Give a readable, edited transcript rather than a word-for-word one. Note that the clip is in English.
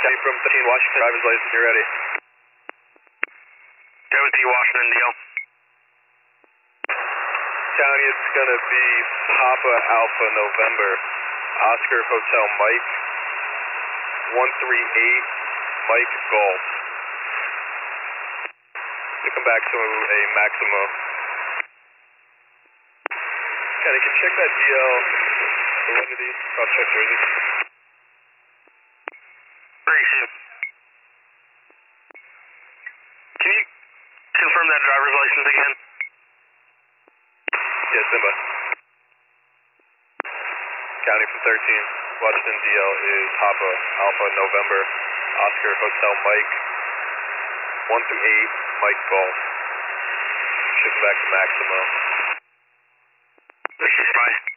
from 13 Washington, driver's license, you're ready. Go D Washington, DL. County, it's going to be Papa Alpha November, Oscar Hotel Mike, 138 Mike Golf. To come back to a Maximo. County, can you check that DL validity, cross check Jersey? Appreciate it. Can you confirm that driver's license again? Yeah, Simba. County from 13, Washington DL is Papa Alpha November, Oscar Hotel Mike, 138 Mike Golf. Should come back to Maximo. Bye.